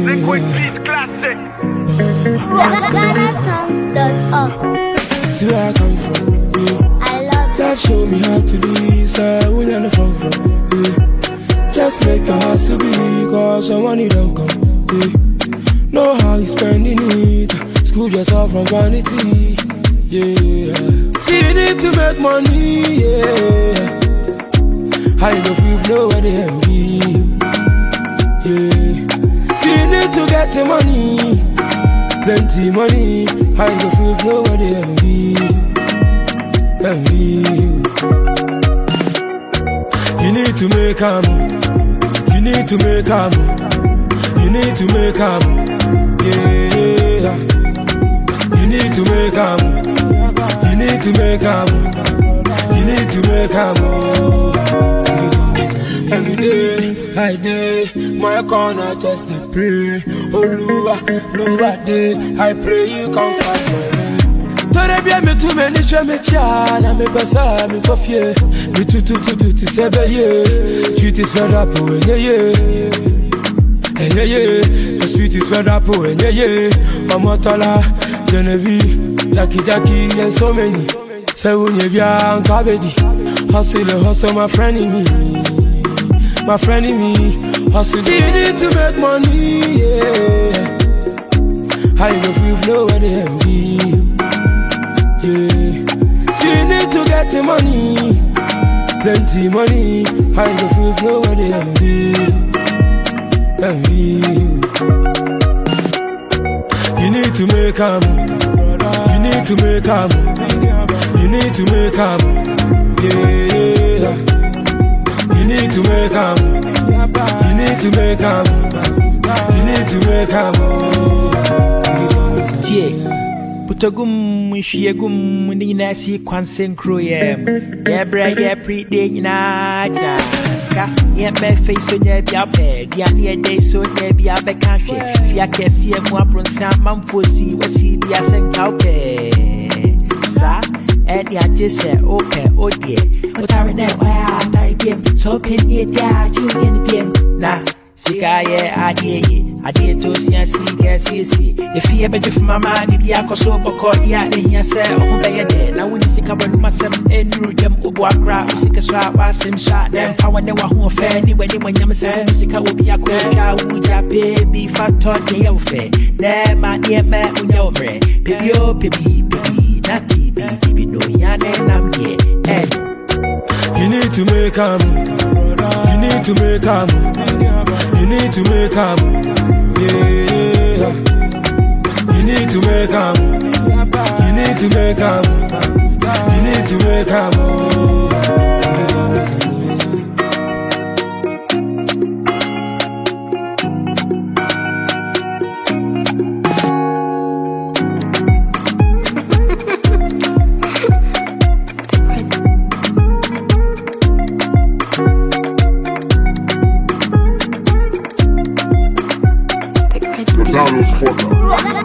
Liquid Beats Classic. GhanaSongs.org. See where I come from, I love that show me how to be, so we never from, just make your heart to be, cause your money don't come, know how you spending it, school yourself from vanity, yeah. See you need to make money, yeah. How you go feel nowhere they envy you, yeah. See you need to get the money, plenty money. How you go feel nowhere they envy you. You need to make a move. You need to make a move. You need to make a move. Yeah. You need to make a move. You need to make a move. You need to make a move. Every day, I day, my corner just to pray. Oh, Lua day, I pray you come fast my way. Don't be me too many chamichana, me pesa, me coffee, me to sebe ye. Street is fed up, oh yeah. The street is fed up, oh yeah. Mamotala, Genevieve, Jackie, and so many. Say when you be on Kabedi, hustle, my friend in me. My friend in me, hustle. See you need to make money, yeah. How you go feel nowhere they envy you, yeah. See you need to get the money, plenty money. How you go feel nowhere they envy you. You need to make a move. You need to make a move. You need to make a move, yeah. You need to make a move. You need to make a move. You need to make a move. Tie, putagum, shiagum, nina si kwansen kroyem. Yebra pre day na ska. Yembe face on your bed. Yania day so there be a becash. Fiaka see a mwapron sam mamfosi, was he be a sen cowpe. Sa, and ya just say, okay, oh dear. But I remember I game, so pin it, yeah, you in game. Nah. Sika ye adie to see see if you ever from my mind dia koso boko dia ne hia se o be ye de na woni sika banu masem enru dem obo akra sika so abasem sha dem fa wone wa ho fe ni wani manyam se sika obi akwa wu ja baby factor de ye fe na ma nie ma unya omre pebi nati bi no ya ne nam de you need to make a move. You need to make a move. You need to make a move, yeah. You need to make a move. You need to make a move. You need to make a move. Carlos Porta.